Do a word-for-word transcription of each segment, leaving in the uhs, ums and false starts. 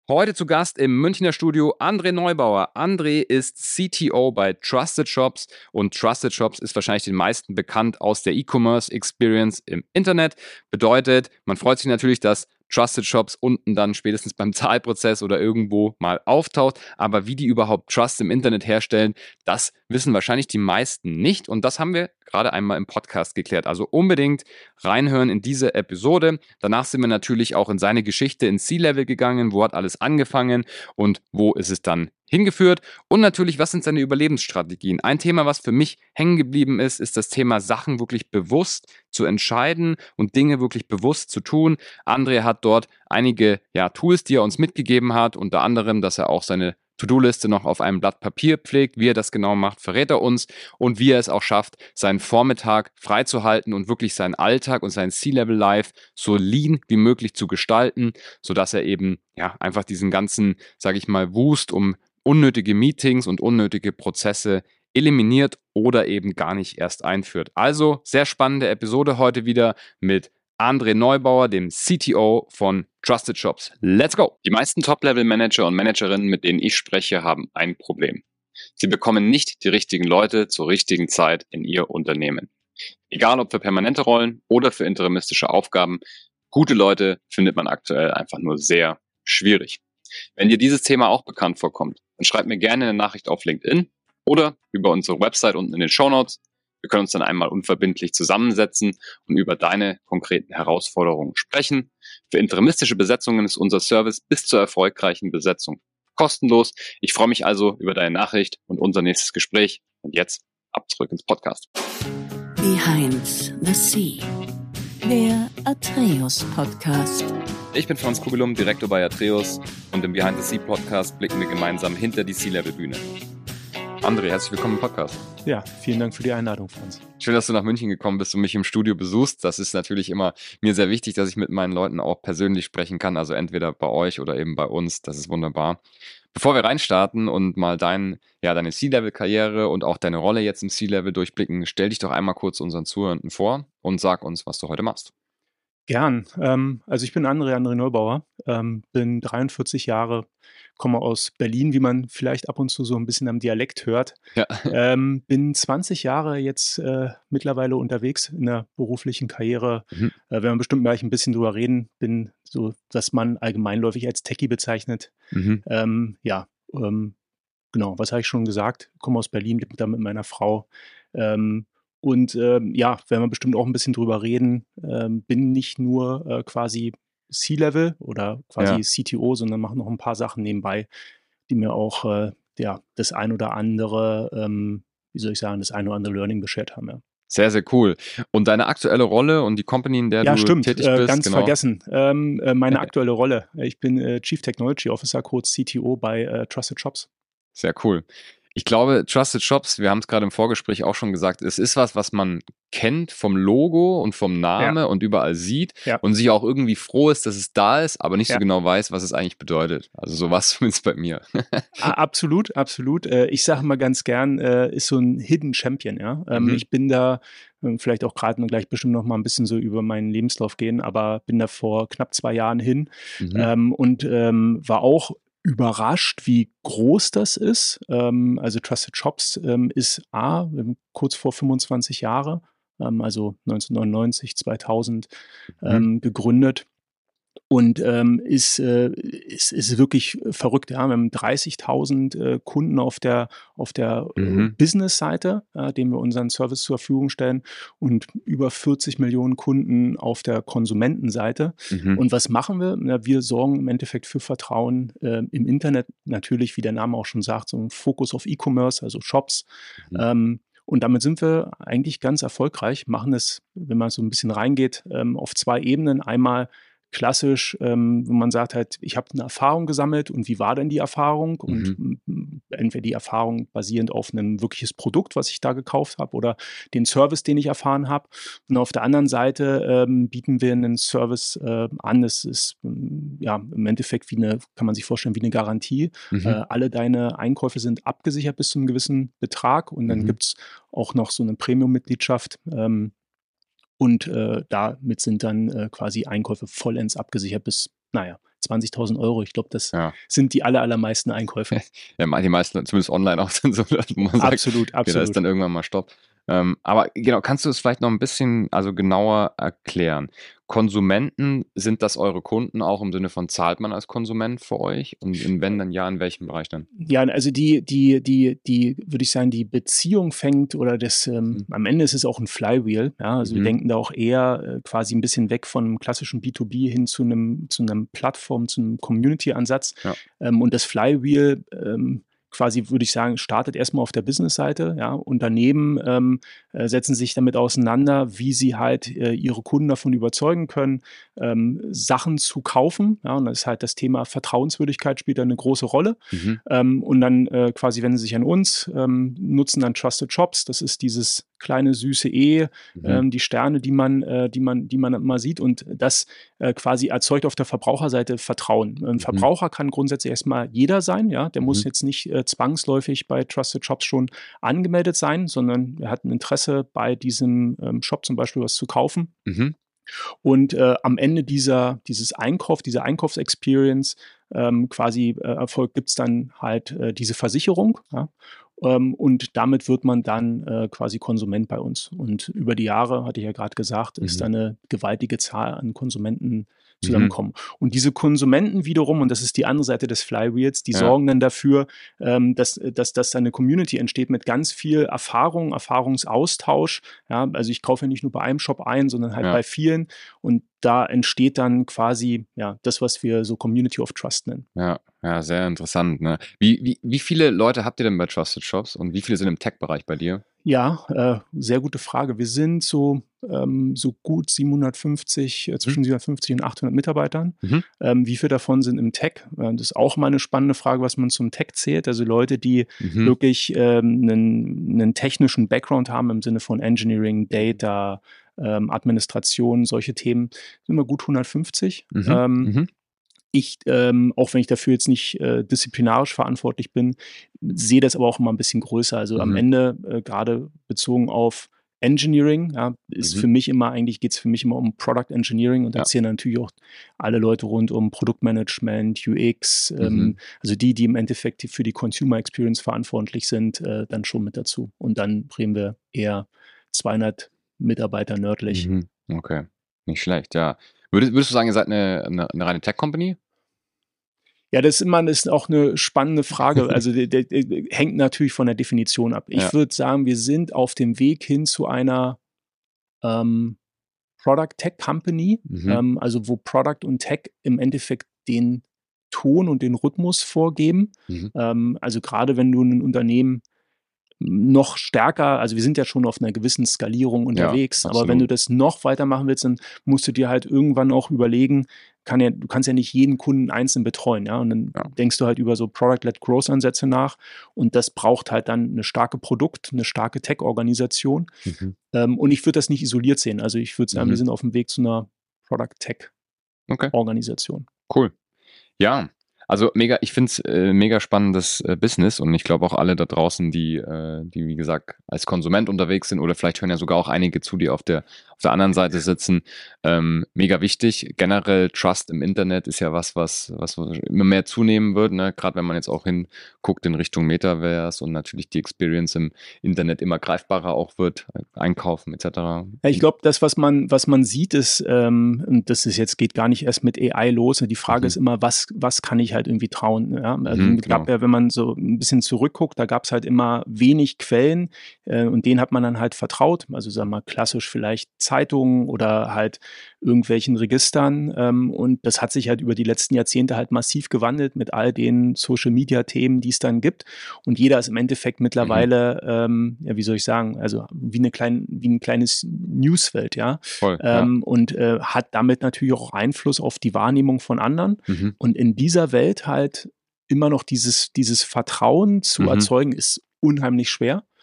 Heute zu Gast im Münchner Studio André Neubauer. André ist C T O bei Trusted Shops und Trusted Shops ist wahrscheinlich den meisten bekannt aus der E-Commerce Experience im Internet. Bedeutet, man freut sich natürlich, dass Trusted Shops unten dann spätestens beim Zahlprozess oder irgendwo mal auftaucht. Aber wie die überhaupt Trust im Internet herstellen, das wissen wahrscheinlich die meisten nicht. Und das haben wir gerade einmal im Podcast geklärt. Also unbedingt reinhören in diese Episode. Danach sind wir natürlich auch in seine Geschichte ins C-Level gegangen. Wo hat alles angefangen und wo ist es dann hingeführt? Und natürlich, was sind seine Überlebensstrategien? Ein Thema, was für mich hängen geblieben ist, ist das Thema Sachen wirklich bewusst zu entscheiden und Dinge wirklich bewusst zu tun. André hat dort einige ja, Tools, die er uns mitgegeben hat, unter anderem, dass er auch seine To-Do-Liste noch auf einem Blatt Papier pflegt. Wie er das genau macht, verrät er uns und wie er es auch schafft, seinen Vormittag freizuhalten und wirklich seinen Alltag und sein C-Level-Life so lean wie möglich zu gestalten, sodass er eben ja einfach diesen ganzen, sage ich mal, Wust um unnötige Meetings und unnötige Prozesse eliminiert oder eben gar nicht erst einführt. Also sehr spannende Episode heute wieder mit André Neubauer, dem C T O von Trusted Shops. Let's go! Die meisten Top-Level-Manager und Managerinnen, mit denen ich spreche, haben ein Problem. Sie bekommen nicht die richtigen Leute zur richtigen Zeit in ihr Unternehmen. Egal ob für permanente Rollen oder für interimistische Aufgaben, gute Leute findet man aktuell einfach nur sehr schwierig. Wenn dir dieses Thema auch bekannt vorkommt, dann schreib mir gerne eine Nachricht auf LinkedIn oder über unsere Website unten in den Shownotes. Wir können uns dann einmal unverbindlich zusammensetzen und über deine konkreten Herausforderungen sprechen. Für interimistische Besetzungen ist unser Service bis zur erfolgreichen Besetzung kostenlos. Ich freue mich also über deine Nachricht und unser nächstes Gespräch. Und jetzt ab zurück ins Podcast. Behind the Sea, der Atreus Podcast. Ich bin Franz Kugelum, Direktor bei Atreus und im Behind the Sea Podcast blicken wir gemeinsam hinter die C-Level-Bühne. André, herzlich willkommen im Podcast. Ja, vielen Dank für die Einladung, Franz. Schön, dass du nach München gekommen bist und mich im Studio besuchst. Das ist natürlich immer mir sehr wichtig, dass ich mit meinen Leuten auch persönlich sprechen kann, also entweder bei euch oder eben bei uns. Das ist wunderbar. Bevor wir reinstarten und mal dein, ja, deine C-Level-Karriere und auch deine Rolle jetzt im C-Level durchblicken, stell dich doch einmal kurz unseren Zuhörenden vor und sag uns, was du heute machst. Gern. Ähm, also ich bin André, André Neubauer, ähm, bin dreiundvierzig Jahre, komme aus Berlin, wie man vielleicht ab und zu so ein bisschen am Dialekt hört. Ja. Ähm, bin zwanzig Jahre jetzt äh, mittlerweile unterwegs in der beruflichen Karriere. Mhm. Äh, werden wir bestimmt gleich ein bisschen drüber reden. Bin so, was man allgemeinläufig als Techie bezeichnet. Mhm. Ähm, ja, ähm, genau, was habe ich schon gesagt? Komme aus Berlin, lebe da mit meiner Frau. Ähm, Und ähm, ja, werden wir bestimmt auch ein bisschen drüber reden, ähm, bin nicht nur äh, quasi C-Level oder quasi Ja. C T O, sondern mache noch ein paar Sachen nebenbei, die mir auch äh, ja, das ein oder andere, ähm, wie soll ich sagen, das ein oder andere Learning beschert haben. Ja, Sehr, sehr cool. Und deine aktuelle Rolle und die Company, in der ja du stimmt, tätig äh, bist, ganz genau. vergessen. Ähm, äh, meine aktuelle Rolle. Ich bin äh, Chief Technology Officer, kurz C T O bei äh, Trusted Shops. Sehr cool. Ich glaube, Trusted Shops, wir haben es gerade im Vorgespräch auch schon gesagt, es ist was, was man kennt vom Logo und vom Name Ja. und überall sieht Ja. und sich auch irgendwie froh ist, dass es da ist, aber nicht Ja. so genau weiß, was es eigentlich bedeutet. Also so war es zumindest bei mir. A- Absolut, absolut. Äh, Ich sage mal ganz gern, äh, ist so ein Hidden Champion, ja. Ähm, Mhm. Ich bin da, ähm, vielleicht auch gerade gleich bestimmt noch mal ein bisschen so über meinen Lebenslauf gehen, aber bin da vor knapp zwei Jahren hin Mhm. ähm, und ähm, war auch überrascht, wie groß das ist. Ähm, also Trusted Shops ähm, ist A, ähm, kurz vor fünfundzwanzig Jahre, ähm, also neunzehnhundertneunundneunzig, zweitausend Mhm. ähm, gegründet. Und ähm, ist, äh, ist, ist wirklich verrückt. Ja? Wir haben dreißigtausend äh, Kunden auf der, auf der äh, Mhm. Business-Seite, äh, denen wir unseren Service zur Verfügung stellen, und über vierzig Millionen Kunden auf der Konsumentenseite. Mhm. Und was machen wir? Na, wir sorgen im Endeffekt für Vertrauen äh, im Internet. Natürlich, wie der Name auch schon sagt, so ein Fokus auf E-Commerce, also Shops. Mhm. Ähm, und damit sind wir eigentlich ganz erfolgreich, machen es, wenn man so ein bisschen reingeht, ähm, auf zwei Ebenen. Einmal klassisch, ähm, wo man sagt halt, ich habe eine Erfahrung gesammelt und wie war denn die Erfahrung? Und Mhm. m- entweder die Erfahrung basierend auf einem wirkliches Produkt, was ich da gekauft habe, oder den Service, den ich erfahren habe. Und auf der anderen Seite ähm, bieten wir einen Service äh, an. Das ist ähm, ja im Endeffekt wie eine, kann man sich vorstellen, wie eine Garantie. Mhm. Äh, alle deine Einkäufe sind abgesichert bis zu einem gewissen Betrag, und dann Mhm. gibt es auch noch so eine Premium-Mitgliedschaft. Ähm, Und äh, damit sind dann äh, quasi Einkäufe vollends abgesichert bis, naja, zwanzigtausend Euro. Ich glaube, das Ja. sind die aller, allermeisten Einkäufe. Ja, die meisten, zumindest online auch, sind so, wo man sagt, Absolut, okay, da ist absolut. dann irgendwann mal Stopp. Ähm, aber genau, kannst du es vielleicht noch ein bisschen also genauer erklären? Konsumenten, sind das eure Kunden auch im Sinne von, zahlt man als Konsument für euch? Und in, wenn dann ja, in welchem Bereich dann? Ja, also die, die, die, die, würde ich sagen, die Beziehung fängt oder das, ähm, Mhm. am Ende ist es auch ein Flywheel. Ja, also wir Mhm. denken da auch eher äh, quasi ein bisschen weg von einem klassischen B zwei B hin zu einem, zu einem Plattform, zu einem Community-Ansatz. Ja. Ähm, und das Flywheel, ähm, quasi, würde ich sagen, startet erstmal auf der Business-Seite. Ja. Unternehmen ähm, äh, setzen sich damit auseinander, wie sie halt äh, ihre Kunden davon überzeugen können, ähm, Sachen zu kaufen. Ja. Und das ist halt das Thema Vertrauenswürdigkeit spielt da eine große Rolle. Mhm. Ähm, und dann äh, quasi wenden sie sich an uns, ähm, nutzen dann Trusted Shops. Das ist dieses kleine süße E, Mhm. ähm, die Sterne, die man, äh, die man, die man immer sieht. Und das äh, quasi erzeugt auf der Verbraucherseite Vertrauen. Ein Mhm. Verbraucher kann grundsätzlich erstmal jeder sein. Ja, der Mhm. muss jetzt nicht äh, zwangsläufig bei Trusted Shops schon angemeldet sein, sondern er hat ein Interesse, bei diesem ähm, Shop zum Beispiel was zu kaufen. Mhm. Und äh, am Ende dieser, dieses Einkauf, dieser Einkaufsexperience ähm, quasi äh, Erfolg gibt es dann halt äh, diese Versicherung. Ja? Ähm, und damit wird man dann äh, quasi Konsument bei uns. Und über die Jahre, hatte ich ja gerade gesagt, ist Mhm. da eine gewaltige Zahl an Konsumenten Mhm. zusammenkommen. Und diese Konsumenten wiederum, und das ist die andere Seite des Flywheels, die Ja. sorgen dann dafür, ähm, dass, dass, dass da eine Community entsteht mit ganz viel Erfahrung, Erfahrungsaustausch. Ja, also ich kaufe ja nicht nur bei einem Shop ein, sondern halt Ja. bei vielen. Und da entsteht dann quasi ja das, was wir so Community of Trust nennen. Ja, ja, sehr interessant. Ne? Wie, wie, wie viele Leute habt ihr denn bei Trusted Shops und wie viele sind im Tech-Bereich bei dir? Ja, äh, sehr gute Frage. Wir sind so, ähm, so gut siebenhundertfünfzig, äh, zwischen siebenhundertfünfzig und achthundert Mitarbeitern. Mhm. Ähm, wie viele davon sind im Tech? Äh, das ist auch mal eine spannende Frage, was man zum Tech zählt. Also Leute, die Mhm. wirklich ähm, einen, einen technischen Background haben im Sinne von Engineering, Data, ähm, Administration, solche Themen, sind wir gut hundertfünfzig. Mhm. Ähm, Mhm. Ich, ähm, auch wenn ich dafür jetzt nicht äh, disziplinarisch verantwortlich bin, sehe das aber auch immer ein bisschen größer. Also am Mhm. Ende, äh, gerade bezogen auf Engineering, ja, ist Mhm. für mich immer, eigentlich geht es für mich immer um Product Engineering und da Ja. zählen natürlich auch alle Leute rund um Produktmanagement, U X, ähm, Mhm. also die, die im Endeffekt für die Consumer Experience verantwortlich sind, äh, dann schon mit dazu. Und dann reden wir eher zweihundert Mitarbeiter nördlich. Mhm. Okay, nicht schlecht, ja. Würdest, würdest du sagen, ihr seid eine, eine, eine reine Tech-Company? Ja, das ist immer das ist auch eine spannende Frage. Also, der der der hängt natürlich von der Definition ab. Ich Ja. würde sagen, wir sind auf dem Weg hin zu einer, ähm, Product Tech Company, Mhm. ähm, also wo Product und Tech im Endeffekt den Ton und den Rhythmus vorgeben. Mhm. Ähm, also, gerade wenn du ein Unternehmen noch stärker, also wir sind ja schon auf einer gewissen Skalierung unterwegs, aber wenn du absolut. das noch weiter machen willst, dann musst du dir halt irgendwann auch überlegen, kann ja, du kannst ja nicht jeden Kunden einzeln betreuen, ja, und dann Ja. denkst du halt über so Product-led Growth-Ansätze nach und das braucht halt dann eine starke Produkt-, eine starke Tech-Organisation, Mhm. ähm, und ich würde das nicht isoliert sehen, also ich würde sagen, Mhm. wir sind auf dem Weg zu einer Product-Tech-Organisation. Okay, cool. Ja, also mega, ich finde es äh, mega spannendes äh, Business und ich glaube auch alle da draußen, die, äh, die wie gesagt als Konsument unterwegs sind oder vielleicht hören ja sogar auch einige zu, die auf der, auf der anderen Seite sitzen, ähm, mega wichtig. Generell Trust im Internet ist ja was, was, was immer mehr zunehmen wird, ne? Gerade wenn man jetzt auch hinguckt in Richtung Metaverse und natürlich die Experience im Internet immer greifbarer auch wird, einkaufen et cetera. Ja, ich glaube, das, was man, was man sieht, ist, ähm, und das ist jetzt geht gar nicht erst mit A I los. Die Frage Mhm. ist immer, was, was kann ich halt irgendwie trauen? Ja? Also Mhm, es gab genau. ja, wenn man so ein bisschen zurückguckt, da gab es halt immer wenig Quellen äh, und denen hat man dann halt vertraut. Also sagen wir mal klassisch vielleicht Zeitungen oder halt irgendwelchen Registern. Ähm, und das hat sich halt über die letzten Jahrzehnte halt massiv gewandelt mit all den Social-Media-Themen, die es dann gibt. Und jeder ist im Endeffekt mittlerweile, ähm, ja, wie soll ich sagen, also wie eine kleine, wie ein kleines Newsfeld, ja. Voll, ja. Ähm, und äh, hat damit natürlich auch Einfluss auf die Wahrnehmung von anderen. Mhm. Und in dieser Welt halt immer noch dieses, dieses Vertrauen zu Mhm. erzeugen, ist unheimlich schwer.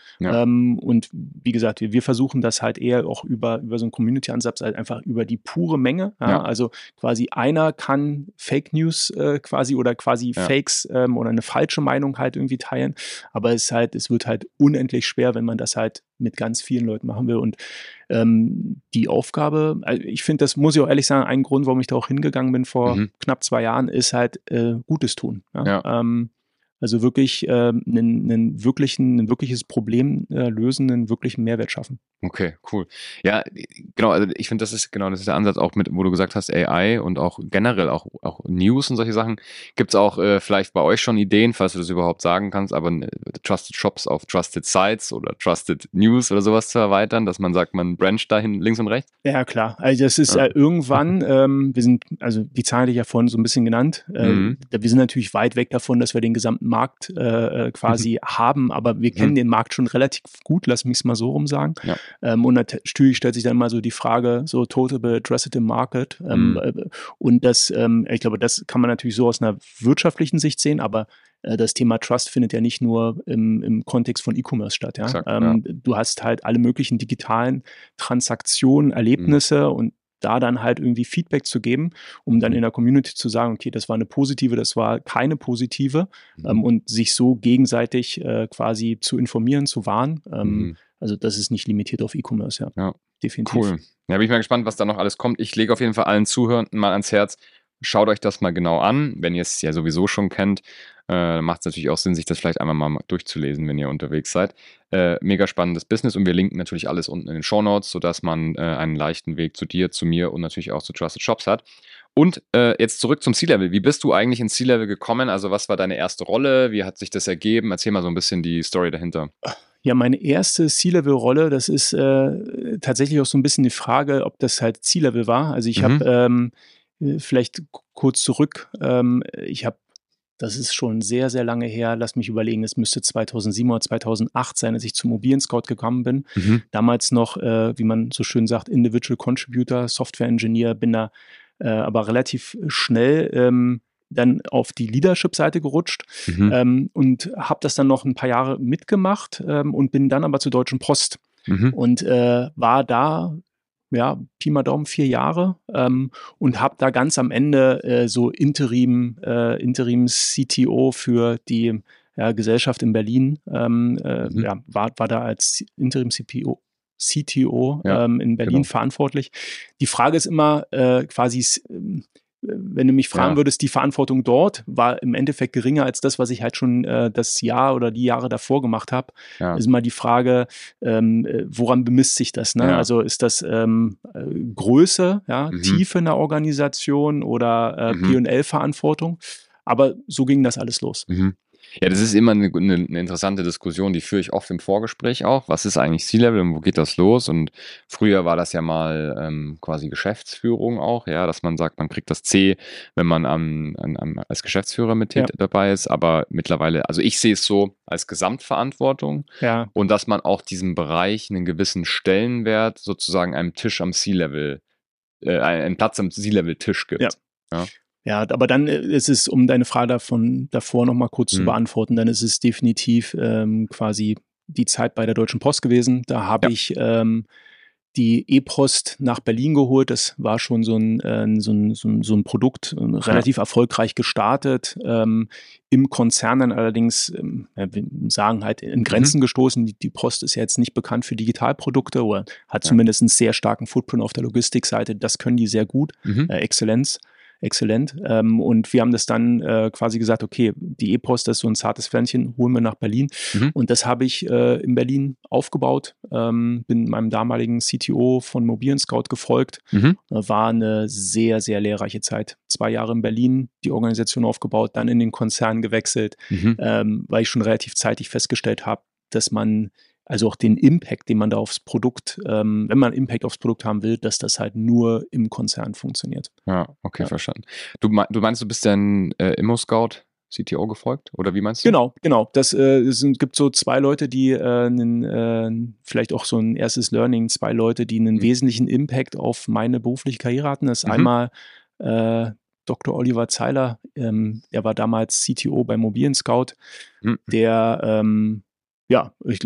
Ja. Ähm, und wie gesagt, wir, wir versuchen das halt eher auch über, über so einen Community-Ansatz, halt einfach über die pure Menge. Ja? Ja. Also quasi einer kann Fake News äh, quasi oder quasi Ja. Fakes ähm, oder eine falsche Meinung halt irgendwie teilen. Aber es ist halt, es wird halt unendlich schwer, wenn man das halt mit ganz vielen Leuten machen will. Und ähm, die Aufgabe, also ich finde, das muss ich auch ehrlich sagen, ein Grund, warum ich da auch hingegangen bin vor Mhm. knapp zwei Jahren, ist halt äh, Gutes tun. Ja? Ja. Ähm, also wirklich ähm, einen, einen wirklichen, ein wirkliches Problem äh, lösen, einen wirklichen Mehrwert schaffen. Okay, cool. Ja, genau, also ich finde, das ist genau, das ist der Ansatz auch mit, wo du gesagt hast, A I und auch generell auch, auch News und solche Sachen. Gibt es auch äh, vielleicht bei euch schon Ideen, falls du das überhaupt sagen kannst, aber äh, Trusted Shops auf Trusted Sites oder Trusted News oder sowas zu erweitern, dass man sagt, man brancht dahin links und rechts? Ja, klar. Also das ist Ja. äh, irgendwann, ähm, wir sind, also die Zahlen hatte ich ja vorhin so ein bisschen genannt, äh, Mhm. wir sind natürlich weit weg davon, dass wir den gesamten Markt äh, quasi haben, aber wir kennen Mhm. den Markt schon relativ gut, lass mich es mal so rum sagen. Ja. Ähm, und natürlich stellt sich dann mal so die Frage, so Total Addressable Market. Ähm, Mhm. äh, und das, ähm, ich glaube, das kann man natürlich so aus einer wirtschaftlichen Sicht sehen, aber äh, das Thema Trust findet ja nicht nur im, im Kontext von E-Commerce statt. Ja? Exakt, Ähm, du hast halt alle möglichen digitalen Transaktionen, Erlebnisse und da dann halt irgendwie Feedback zu geben, um dann Mhm. in der Community zu sagen, okay, das war eine positive, das war keine positive Mhm. ähm, und sich so gegenseitig äh, quasi zu informieren, zu warnen. Ähm, Mhm. Also das ist nicht limitiert auf E-Commerce, ja. Ja. Definitiv. Cool. Ja, bin ich mal gespannt, was da noch alles kommt. Ich lege auf jeden Fall allen Zuhörenden mal ans Herz. Schaut euch das mal genau an. Wenn ihr es ja sowieso schon kennt, äh, macht es natürlich auch Sinn, sich das vielleicht einmal mal durchzulesen, wenn ihr unterwegs seid. Äh, mega spannendes Business und wir linken natürlich alles unten in den Shownotes, sodass man äh, einen leichten Weg zu dir, zu mir und natürlich auch zu Trusted Shops hat. Und äh, jetzt zurück zum C-Level. Wie bist du eigentlich ins C-Level gekommen? Also was war deine erste Rolle? Wie hat sich das ergeben? Erzähl mal so ein bisschen die Story dahinter. Ja, meine erste C-Level-Rolle, das ist äh, tatsächlich auch so ein bisschen die Frage, ob das halt C-Level war. Also ich Mhm. habe ähm, äh, vielleicht k- kurz zurück, ähm, ich habe, das ist schon sehr, sehr lange her, lass mich überlegen, es müsste zweitausendsieben oder zweitausendacht sein, als ich zum Mobilen Scout gekommen bin. Mhm. Damals noch, äh, wie man so schön sagt, Individual Contributor, Software Engineer, bin da äh, aber relativ schnell ähm, dann auf die Leadership-Seite gerutscht Mhm. ähm, und habe das dann noch ein paar Jahre mitgemacht ähm, und bin dann aber zur Deutschen Post Mhm. und äh, war da, ja, Pi mal Daumen vier Jahre ähm, und habe da ganz am Ende äh, so Interim, äh, Interims-C T O für die ja, Gesellschaft in Berlin, ähm, äh, Mhm. ja, war, war da als Interim-C T O C T O Ja, ähm, in Berlin genau. verantwortlich. Die Frage ist immer äh, quasi, ähm, wenn du mich fragen Ja. würdest, die Verantwortung dort war im Endeffekt geringer als das, was ich halt schon äh, das Jahr oder die Jahre davor gemacht habe. Ja. Ist immer die Frage, ähm, äh, woran bemisst sich das? Ne? Ja. Also ist das ähm, äh, Größe, ja, Mhm. Tiefe in der Organisation oder äh, Mhm. P und L-Verantwortung? Aber so ging das alles los. Mhm. Ja, das ist immer eine, eine, eine interessante Diskussion, die führe ich oft im Vorgespräch auch. Was ist eigentlich C-Level und wo geht das los? Und früher war das ja mal ähm, quasi Geschäftsführung auch, ja, dass man sagt, man kriegt das C, wenn man am, am, am, als Geschäftsführer mit Ja. dabei ist. Aber mittlerweile, also ich sehe es so als Gesamtverantwortung Ja, und dass man auch diesem Bereich einen gewissen Stellenwert sozusagen einem Tisch am C-Level, äh, einen Platz am C-Level-Tisch gibt. Ja. Ja. Ja, aber dann äh, ist es, um deine Frage davon davor nochmal kurz zu Mhm. beantworten, dann ist es definitiv ähm, quasi die Zeit bei der Deutschen Post gewesen. Da habe Ja. ich ähm, die E-Post nach Berlin geholt. Das war schon so ein, äh, so ein, so ein, so ein Produkt, äh, relativ erfolgreich gestartet. Ähm, Im Konzern dann allerdings, ähm, ja, wir sagen halt, in Grenzen gestoßen. Die, die Post ist ja jetzt nicht bekannt für Digitalprodukte oder hat Ja. zumindest einen sehr starken Footprint auf der Logistikseite. Das können die sehr gut. Mhm. Äh, Exzellenz. Exzellent. Ähm, und wir haben das dann äh, quasi gesagt, okay, die E-Post, das ist so ein zartes Pflänzchen, holen wir nach Berlin. Mhm. Und das habe ich äh, in Berlin aufgebaut, ähm, bin meinem damaligen C T O von Mobilen Scout gefolgt. Mhm. War eine sehr, sehr lehrreiche Zeit. Zwei Jahre in Berlin, die Organisation aufgebaut, dann in den Konzern gewechselt, Mhm. ähm, weil ich schon relativ zeitig festgestellt habe, dass man also auch den Impact, den man da aufs Produkt, ähm, wenn man Impact aufs Produkt haben will, dass das halt nur im Konzern funktioniert. Ja, okay, Ja. verstanden. Du, mein, du meinst, du bist dann äh, Immo-Scout C T O gefolgt? Oder wie meinst du? Genau, genau. Das äh, es sind, gibt so zwei Leute, die äh, einen, äh, vielleicht auch so ein erstes Learning, zwei Leute, die einen Mhm. wesentlichen Impact auf meine berufliche Karriere hatten. Das ist Mhm. einmal äh, Doktor Oliver Zeiler, ähm, der war damals C T O bei Mobilen Scout, Mhm. der, ähm, ja, ich glaube,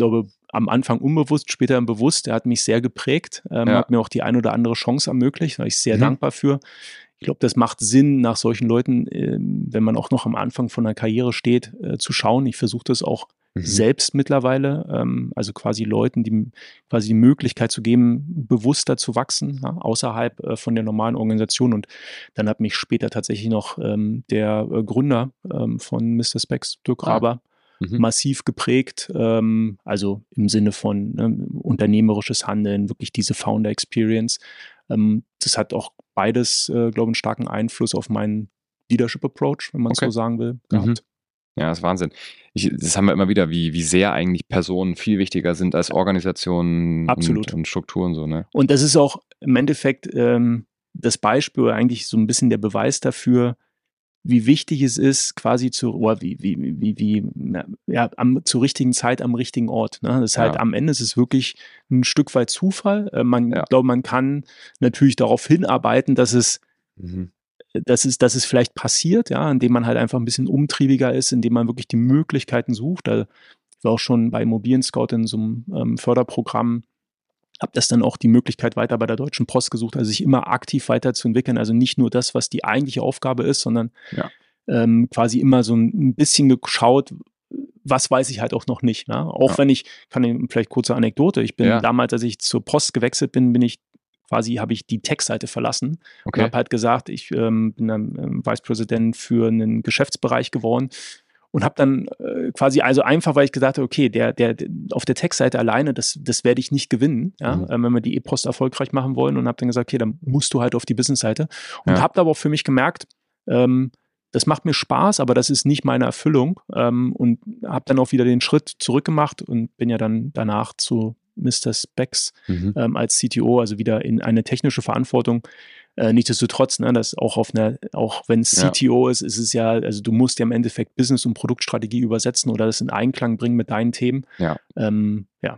am Anfang unbewusst, später bewusst. Der hat mich sehr geprägt, ähm, Ja. hat mir auch die ein oder andere Chance ermöglicht, da bin ich sehr Mhm. dankbar für. Ich glaube, das macht Sinn, nach solchen Leuten, ähm, wenn man auch noch am Anfang von einer Karriere steht, äh, zu schauen. Ich versuche das auch Mhm. selbst mittlerweile, ähm, also quasi Leuten die quasi die Möglichkeit zu geben, bewusster zu wachsen, ja, außerhalb äh, von der normalen Organisation. Und dann hat mich später tatsächlich noch ähm, der äh, Gründer ähm, von Mister Spex, Dirk Ah. Raber, Mhm. massiv geprägt, ähm, also im Sinne von ne, unternehmerisches Handeln, wirklich diese Founder-Experience. Ähm, das hat auch beides, äh, glaube ich, einen starken Einfluss auf meinen Leadership-Approach, wenn man es Okay. so sagen will, Mhm. gehabt. Ja, das ist Wahnsinn. Ich, das haben wir immer wieder, wie, wie sehr eigentlich Personen viel wichtiger sind als Organisationen Absolut. und, und Strukturen so, ne? Und das ist auch im Endeffekt ähm, das Beispiel oder eigentlich so ein bisschen der Beweis dafür, wie wichtig es ist, quasi zu, oder wie, wie, wie, wie, ja, am, zur richtigen Zeit am richtigen Ort. Ne? Das ist halt, Ja. am Ende ist es wirklich ein Stück weit Zufall. Äh, man, Ja. ich glaube, man kann natürlich darauf hinarbeiten, dass es, Mhm. dass es, dass es vielleicht passiert, ja, indem man halt einfach ein bisschen umtriebiger ist, indem man wirklich die Möglichkeiten sucht. Da ich war auch schon bei Immobilien Scout in so einem ähm, Förderprogramm, habe das dann auch die Möglichkeit weiter bei der Deutschen Post gesucht, also sich immer aktiv weiterzuentwickeln, also nicht nur das, was die eigentliche Aufgabe ist, sondern Ja. ähm, quasi immer so ein bisschen geschaut, was weiß ich halt auch noch nicht. Ne? Auch Ja. wenn ich, kann ich vielleicht kurze Anekdote, ich bin Ja. damals, als ich zur Post gewechselt bin, bin ich quasi, habe ich die Tech-Seite verlassen Okay. und habe halt gesagt, ich ähm, bin dann ähm, Vice President für einen Geschäftsbereich geworden. Und habe dann äh, quasi, also einfach, weil ich gesagt habe, okay, der, der, der auf der Tech-Seite alleine, das, das werde ich nicht gewinnen, ja, Mhm. ähm, wenn wir die E-Post erfolgreich machen wollen. Und habe dann gesagt, okay, dann musst du halt auf die Business-Seite. Und Ja. habe aber auch für mich gemerkt, ähm, das macht mir Spaß, aber das ist nicht meine Erfüllung. Ähm, und habe dann auch wieder den Schritt zurückgemacht und bin ja dann danach zu Mister Spex Mhm. ähm, als C T O, also wieder in eine technische Verantwortung. Äh, nichtsdestotrotz, ne, das auch auf einer, auch wenn es Ja. C T O ist, ist es ja, also du musst ja im Endeffekt Business- und Produktstrategie übersetzen oder das in Einklang bringen mit deinen Themen. Ja. Ähm, ja.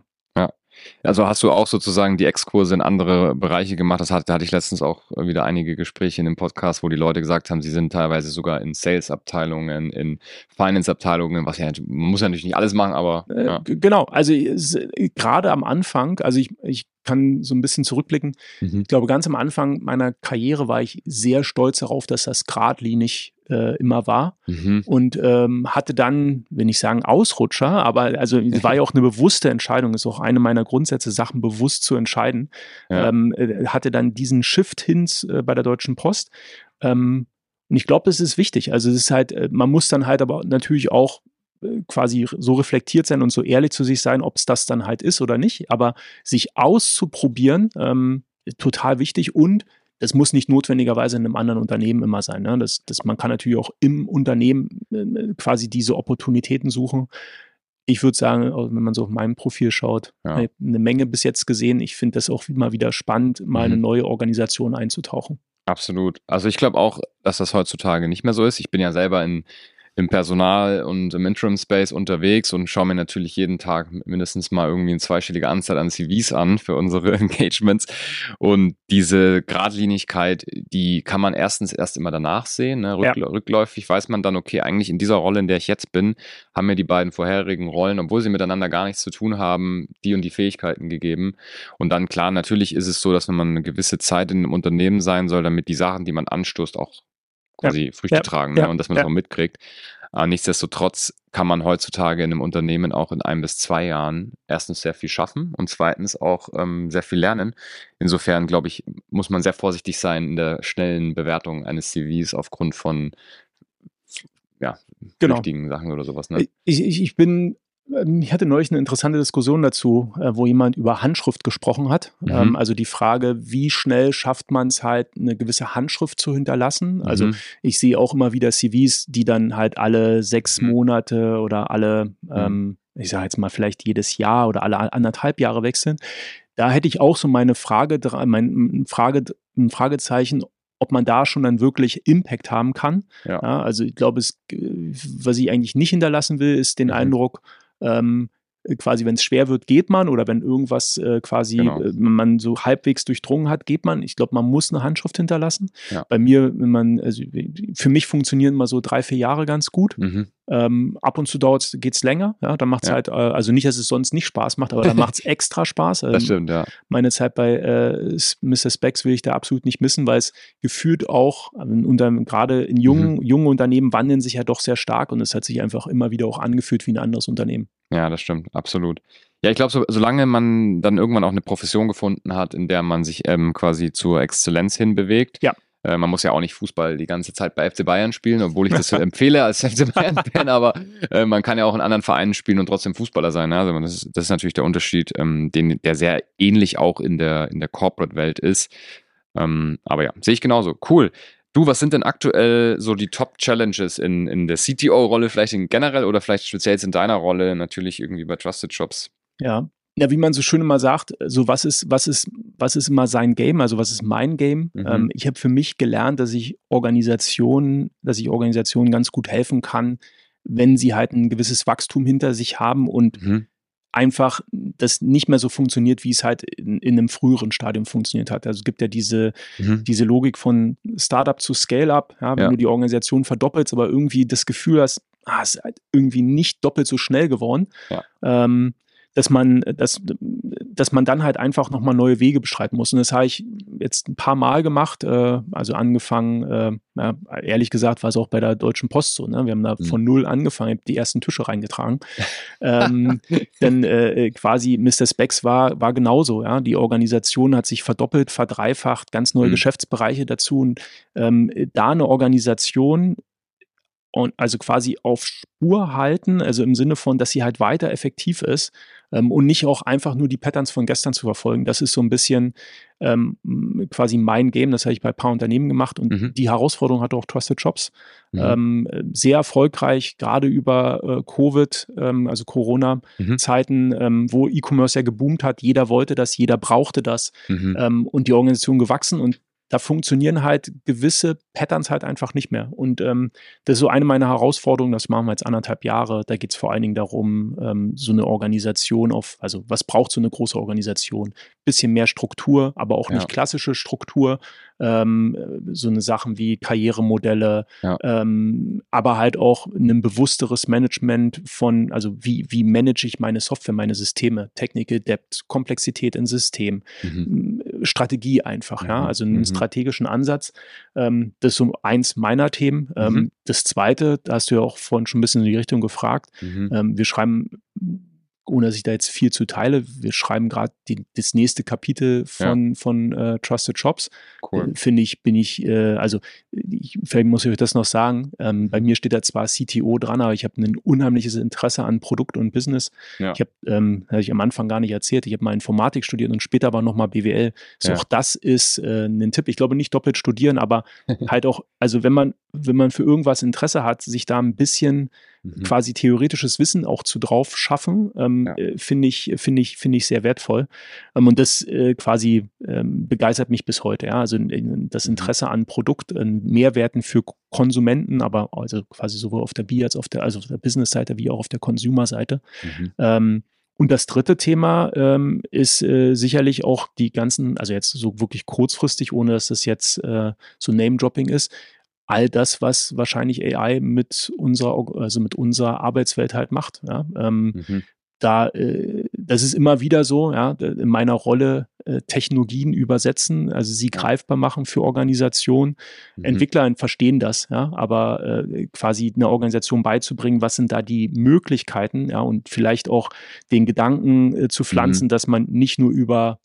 Also hast du auch sozusagen die Exkurse in andere Bereiche gemacht. Das hatte, da hatte ich letztens auch wieder einige Gespräche in dem Podcast, wo die Leute gesagt haben, sie sind teilweise sogar in Sales-Abteilungen, in Finance-Abteilungen, was ja, man muss ja natürlich nicht alles machen, aber Äh, ja. g- Genau, also es- gerade am Anfang, also ich, ich kann so ein bisschen zurückblicken, Mhm. ich glaube, ganz am Anfang meiner Karriere war ich sehr stolz darauf, dass das geradlinig äh, immer war. Mhm. Und ähm, hatte dann, will nicht sagen Ausrutscher, aber also es war ja auch eine bewusste Entscheidung, ist auch eine meiner Grundsätze, Sachen bewusst zu entscheiden. Ja. Ähm, äh, hatte dann diesen Shift hin äh, bei der Deutschen Post. Ähm, und ich glaube, das ist wichtig. Also es ist halt, äh, man muss dann halt aber natürlich auch äh, quasi so reflektiert sein und so ehrlich zu sich sein, ob es das dann halt ist oder nicht. Aber sich auszuprobieren, ähm, total wichtig und das muss nicht notwendigerweise in einem anderen Unternehmen immer sein. Ne? Das, das, man kann natürlich auch im Unternehmen äh, quasi diese Opportunitäten suchen. Ich würde sagen, auch wenn man so auf mein Profil schaut, Ja. eine Menge bis jetzt gesehen. Ich finde das auch immer wieder spannend, mal Mhm. eine neue Organisation einzutauchen. Absolut. Also ich glaube auch, dass das heutzutage nicht mehr so ist. Ich bin ja selber in, im Personal- und im Interim-Space unterwegs und schaue mir natürlich jeden Tag mindestens mal irgendwie eine zweistellige Anzahl an C Vs an für unsere Engagements. Und diese Geradlinigkeit, die kann man erstens erst immer danach sehen. Ne? Rück, Ja. Rückläufig weiß man dann, okay, eigentlich in dieser Rolle, in der ich jetzt bin, haben mir die beiden vorherigen Rollen, obwohl sie miteinander gar nichts zu tun haben, die und die Fähigkeiten gegeben. Und dann klar, natürlich ist es so, dass wenn man eine gewisse Zeit in einem Unternehmen sein soll, damit die Sachen, die man anstoßt, auch quasi Früchte Ja. tragen, ne? Ja. Und dass man Ja. das auch mitkriegt. Aber nichtsdestotrotz kann man heutzutage in einem Unternehmen auch in ein bis zwei Jahren erstens sehr viel schaffen und zweitens auch ähm, sehr viel lernen. Insofern, glaube ich, muss man sehr vorsichtig sein in der schnellen Bewertung eines C Vs aufgrund von ja, Genau. flüchtigen Sachen oder sowas. Ne? Ich, ich, ich bin, ähm, ich hatte neulich eine interessante Diskussion dazu, äh, wo jemand über Handschrift gesprochen hat. Mhm. Ähm, also die Frage, wie schnell schafft man es halt, eine gewisse Handschrift zu hinterlassen? Also Mhm. ich sehe auch immer wieder C Vs, die dann halt alle sechs Mhm. Monate oder alle, ähm, ich sage jetzt mal vielleicht jedes Jahr oder alle anderthalb Jahre wechseln. Da hätte ich auch so meine Frage, dra- mein Frage, ein Fragezeichen, ob man da schon dann wirklich Impact haben kann. Ja. Ja, also ich glaube, es, was ich eigentlich nicht hinterlassen will, ist den Mhm. Eindruck, ähm, quasi, wenn es schwer wird, geht man oder wenn irgendwas äh, quasi Genau. äh, man so halbwegs durchdrungen hat, geht man. Ich glaube, man muss eine Handschrift hinterlassen. Ja. Bei mir, wenn man, also für mich funktionieren immer so drei, vier Jahre ganz gut. Mhm. Ähm, ab und zu dauert's, geht's länger, ja, dann macht's Ja. halt, äh, also nicht, dass es sonst nicht Spaß macht, aber dann macht's extra Spaß. Ähm, Das stimmt, ja. Meine Zeit bei äh, Mister Spex will ich da absolut nicht missen, weil es gefühlt auch, ähm, unter, gerade in jungen, Mhm. jungen Unternehmen wandeln sich ja doch sehr stark und es hat sich einfach immer wieder auch angefühlt wie ein anderes Unternehmen. Ja, das stimmt, absolut. Ja, ich glaube, so, solange man dann irgendwann auch eine Profession gefunden hat, in der man sich ähm, quasi zur Exzellenz hin bewegt. Ja. Äh, man muss ja auch nicht Fußball die ganze Zeit bei F C Bayern spielen, obwohl ich das empfehle als F C Bayern-Fan, aber äh, man kann ja auch in anderen Vereinen spielen und trotzdem Fußballer sein. Ne? Also das ist, das ist natürlich der Unterschied, ähm, den, der sehr ähnlich auch in der, in der Corporate-Welt ist. Ähm, aber ja, sehe ich genauso. Cool. Du, was sind denn aktuell so die Top-Challenges in, in der C T O-Rolle, vielleicht in generell oder vielleicht speziell jetzt in deiner Rolle, natürlich irgendwie bei Trusted Shops? Ja. Ja, wie man so schön immer sagt, so was ist, was ist, was ist immer sein Game, also was ist mein Game? Mhm. Ähm, ich habe für mich gelernt, dass ich Organisationen, dass ich Organisationen ganz gut helfen kann, wenn sie halt ein gewisses Wachstum hinter sich haben und Mhm. einfach das nicht mehr so funktioniert, wie es halt in, in einem früheren Stadium funktioniert hat. Also es gibt ja diese, Mhm. diese Logik von Startup zu Scale-up, ja, wenn Ja. du die Organisation verdoppelst, aber irgendwie das Gefühl hast, ah, es ist halt irgendwie nicht doppelt so schnell geworden. Ja. Ähm, dass man, dass, dass man dann halt einfach nochmal neue Wege beschreiten muss. Und das habe ich jetzt ein paar Mal gemacht, äh, also angefangen, äh, ja, ehrlich gesagt war es auch bei der Deutschen Post so, ne? Wir haben da Mhm. von null angefangen, die ersten Tische reingetragen. ähm, denn äh, quasi Mister Spex war, war genauso, ja. Die Organisation hat sich verdoppelt, verdreifacht, ganz neue Mhm. Geschäftsbereiche dazu. Und ähm, da eine Organisation und also quasi auf Spur halten, also im Sinne von, dass sie halt weiter effektiv ist ähm, und nicht auch einfach nur die Patterns von gestern zu verfolgen. Das ist so ein bisschen ähm, quasi mein Game, das habe ich bei ein paar Unternehmen gemacht und Mhm. die Herausforderung hat auch Trusted Shops. Mhm. Ähm, sehr erfolgreich, gerade über äh, Covid, ähm, also Corona-Zeiten, Mhm. ähm, wo E-Commerce ja geboomt hat. Jeder wollte das, jeder brauchte das Mhm. ähm, und die Organisation gewachsen und da funktionieren halt gewisse Patterns halt einfach nicht mehr. Und ähm, das ist so eine meiner Herausforderungen, das machen wir jetzt anderthalb Jahre. Da geht es vor allen Dingen darum, ähm, so eine Organisation auf, also was braucht so eine große Organisation? Bisschen mehr Struktur, aber auch Ja. nicht klassische Struktur. Ähm, so eine Sachen wie Karrieremodelle, Ja. ähm, aber halt auch ein bewussteres Management von, also wie, wie manage ich meine Software, meine Systeme, Technical Debt, Komplexität in System, Mhm. Strategie einfach, ja, Mhm. also einen Mhm. strategischen Ansatz. Ähm, das ist so eins meiner Themen. Ähm, Mhm. das zweite, da hast du ja auch vorhin schon ein bisschen in die Richtung gefragt. Mhm. Ähm, wir schreiben, ohne dass ich da jetzt viel zu teile, wir schreiben gerade das nächste Kapitel von, von äh, Trusted Shops. Cool. Äh, Finde ich, bin ich, äh, also ich, vielleicht muss ich euch das noch sagen. Ähm, bei mir steht da zwar C T O dran, aber ich habe ein unheimliches Interesse an Produkt und Business. Ja. Ich habe, ähm, habe ich am Anfang gar nicht erzählt, ich habe mal Informatik studiert und später war nochmal B W L. So, Ja. auch das ist äh, ein Tipp. Ich glaube nicht doppelt studieren, aber halt auch, also wenn man, wenn man für irgendwas Interesse hat, sich da ein bisschen Mhm. quasi theoretisches Wissen auch zu drauf schaffen, ähm, Ja. äh, finde ich, finde ich, finde ich sehr wertvoll. Ähm, und das äh, quasi ähm, begeistert mich bis heute. Ja? Also äh, das Interesse an Produkt, an Mehrwerten für Konsumenten, aber also quasi sowohl auf der B als auf der, also auf der Business-Seite wie auch auf der Consumer-Seite. Mhm. Ähm, und das dritte Thema ähm, ist äh, sicherlich auch die ganzen, also jetzt so wirklich kurzfristig, ohne dass das jetzt äh, so Name-Dropping ist, all das, was wahrscheinlich A I mit unserer, also mit unserer Arbeitswelt halt macht. Ja? Ähm, Mhm. da, äh, das ist immer wieder so, ja, in meiner Rolle äh, Technologien übersetzen, also sie Ja. greifbar machen für Organisationen. Mhm. Entwickler verstehen das, ja, aber äh, quasi einer Organisation beizubringen, was sind da die Möglichkeiten, ja, und vielleicht auch den Gedanken äh, zu pflanzen, Mhm. dass man nicht nur über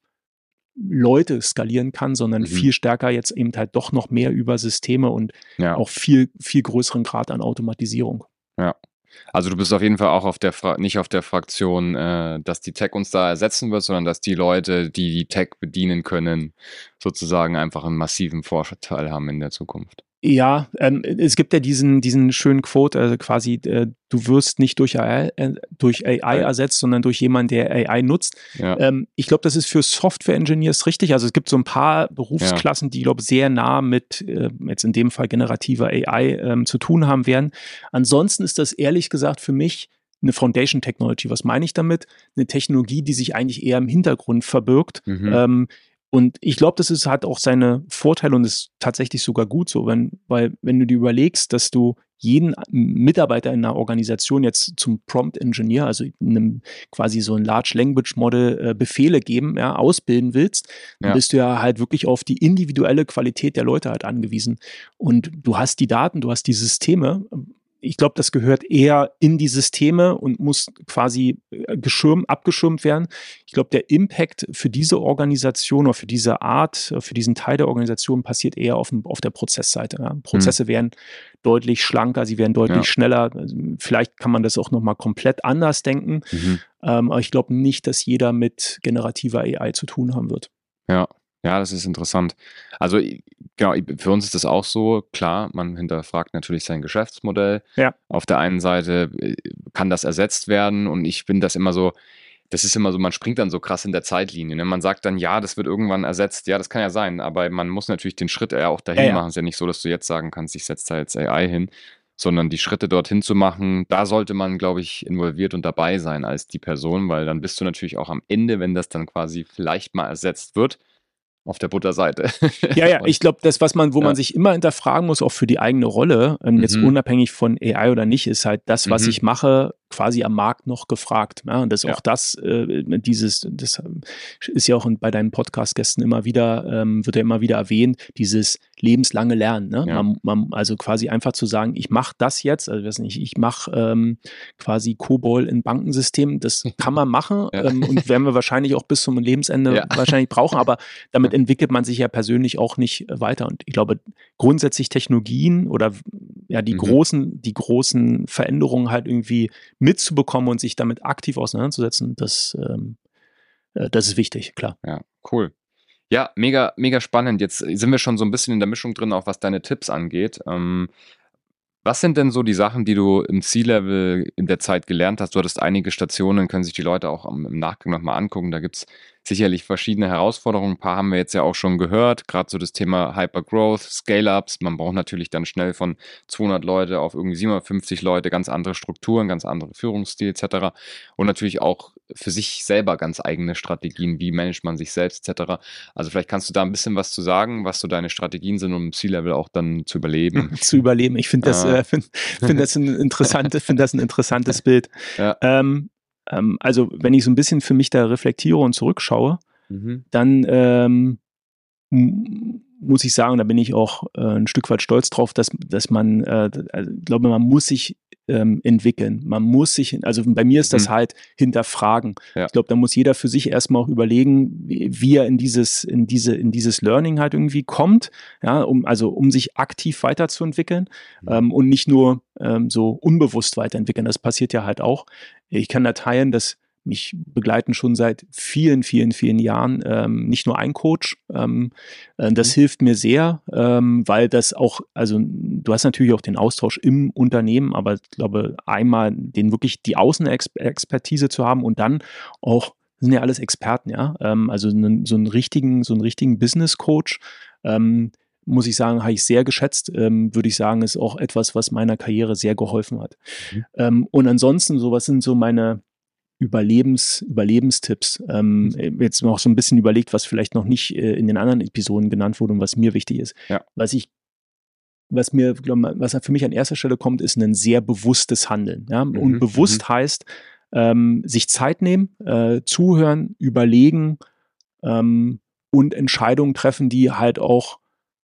Leute skalieren kann, sondern Mhm. viel stärker jetzt eben halt doch noch mehr über Systeme und Ja. auch viel, viel größeren Grad an Automatisierung. Ja. Also du bist auf jeden Fall auch auf der Fra- nicht auf der Fraktion, äh, dass die Tech uns da ersetzen wird, sondern dass die Leute, die die Tech bedienen können, sozusagen einfach einen massiven Vorteil haben in der Zukunft. Ja, ähm, es gibt ja diesen, diesen schönen Quote, also quasi, äh, du wirst nicht durch A I, äh, durch A I ersetzt, sondern durch jemanden, der A I nutzt. Ja. Ähm, ich glaube, das ist für Software-Engineers richtig. Also es gibt so ein paar Berufsklassen, die, glaube ich, sehr nah mit, äh, jetzt in dem Fall generativer A I ähm, zu tun haben werden. Ansonsten ist das ehrlich gesagt für mich eine Foundation Technology. Was meine ich damit? Eine Technologie, die sich eigentlich eher im Hintergrund verbirgt. Mhm. Ähm, Und ich glaube, das ist, hat auch seine Vorteile und ist tatsächlich sogar gut so, wenn, weil wenn du dir überlegst, dass du jeden Mitarbeiter in einer Organisation jetzt zum Prompt Engineer, also einem quasi so ein Large Language Model äh, Befehle geben, ja, ausbilden willst, dann Ja. bist du ja halt wirklich auf die individuelle Qualität der Leute halt angewiesen. Und du hast die Daten, du hast die Systeme. Ich glaube, das gehört eher in die Systeme und muss quasi geschirmt, abgeschirmt werden. Ich glaube, der Impact für diese Organisation oder für diese Art, für diesen Teil der Organisation passiert eher auf, dem, auf der Prozessseite. Ja. Prozesse mhm. werden deutlich schlanker, sie werden deutlich ja. schneller. Vielleicht kann man das auch nochmal komplett anders denken. Mhm. Ähm, aber ich glaube nicht, dass jeder mit generativer A I zu tun haben wird. Ja. Ja, das ist interessant. Also genau, für uns ist das auch so, klar, man hinterfragt natürlich sein Geschäftsmodell. Ja. Auf der einen Seite kann das ersetzt werden und ich bin das immer so, das ist immer so, man springt dann so krass in der Zeitlinie. Ne? Man sagt dann, ja, das wird irgendwann ersetzt. Ja, das kann ja sein, aber man muss natürlich den Schritt ja auch dahin ja, ja. machen. Es ist ja nicht so, dass du jetzt sagen kannst, ich setze da jetzt A I hin, sondern die Schritte dorthin zu machen, da sollte man, glaube ich, involviert und dabei sein als die Person, weil dann bist du natürlich auch am Ende, wenn das dann quasi vielleicht mal ersetzt wird, auf der Butterseite. Ja, ja, ich glaube, das, was man, wo ja. man sich immer hinterfragen muss, auch für die eigene Rolle, ähm, jetzt Mhm. unabhängig von A I oder nicht, ist halt das, was Mhm. ich mache, quasi am Markt noch gefragt. Ja, und das Ja. auch das, äh, dieses, das ist ja auch bei deinen Podcast-Gästen immer wieder, ähm, wird ja immer wieder erwähnt, dieses lebenslange Lernen. Ne? Ja. Man, man, also quasi einfach zu sagen, ich mache das jetzt, also weiß nicht, ich mache ähm, quasi COBOL in Bankensystem, das kann man machen Ja. ähm, und werden wir wahrscheinlich auch bis zum Lebensende Ja. wahrscheinlich brauchen, aber damit entwickelt man sich ja persönlich auch nicht weiter. Und ich glaube, grundsätzlich Technologien oder ja die Mhm. großen, die großen Veränderungen halt irgendwie mitzubekommen und sich damit aktiv auseinanderzusetzen, das, ähm, äh, das ist wichtig, klar. Ja, cool. Ja, mega, mega spannend. Jetzt sind wir schon so ein bisschen in der Mischung drin, auch was deine Tipps angeht. Ähm, was sind denn so die Sachen, die du im C-Level in der Zeit gelernt hast? Du hattest einige Stationen, können sich die Leute auch im Nachgang nochmal angucken. Da gibt es sicherlich verschiedene Herausforderungen. Ein paar haben wir jetzt ja auch schon gehört. Gerade so das Thema Hypergrowth, Scale-Ups. Man braucht natürlich dann schnell von zweihundert Leute auf irgendwie siebenhundertfünfzig Leute, ganz andere Strukturen, ganz andere Führungsstil et cetera. Und natürlich auch für sich selber ganz eigene Strategien. Wie managt man sich selbst et cetera. Also vielleicht kannst du da ein bisschen was zu sagen, was so deine Strategien sind, um im C-Level auch dann zu überleben. zu überleben. Ich finde das, äh, find, find das, ein interessante, find das ein interessantes Bild. Ja. Ähm, ähm, also wenn ich so ein bisschen für mich da reflektiere und zurückschaue, Mhm. dann ähm, m- muss ich sagen, da bin ich auch äh, ein Stück weit stolz drauf, dass, dass man, äh, also, ich glaube, man muss sich ähm, entwickeln. Man muss sich, also bei mir ist das Mhm. halt hinterfragen. Ja. Ich glaube, da muss jeder für sich erstmal auch überlegen, wie, wie er in dieses, in diese, in dieses Learning halt irgendwie kommt, ja, um, also um sich aktiv weiterzuentwickeln Mhm. ähm, und nicht nur ähm, so unbewusst weiterentwickeln. Das passiert ja halt auch. Ich kann da teilen, dass mich begleiten schon seit vielen, vielen, vielen Jahren ähm, nicht nur ein Coach. Ähm, äh, das Mhm. hilft mir sehr, ähm, weil das auch, also du hast natürlich auch den Austausch im Unternehmen, aber ich glaube, einmal den wirklich die Außenexpertise zu haben und dann auch, das sind ja alles Experten, ja, ähm, also einen, so einen richtigen, so einen richtigen Business Coach, ähm, muss ich sagen, habe ich sehr geschätzt, ähm, würde ich sagen, ist auch etwas, was meiner Karriere sehr geholfen hat. Mhm. Ähm, und ansonsten, so was sind so meine Überlebens, Überlebenstipps. Ähm, jetzt noch so ein bisschen überlegt, was vielleicht noch nicht äh, in den anderen Episoden genannt wurde und was mir wichtig ist. Ja. Was ich, was mir, glaub, was für mich an erster Stelle kommt, ist ein sehr bewusstes Handeln. Ja? Mhm, Und bewusst mhm. heißt, ähm, sich Zeit nehmen, äh, zuhören, überlegen ähm, und Entscheidungen treffen, die halt auch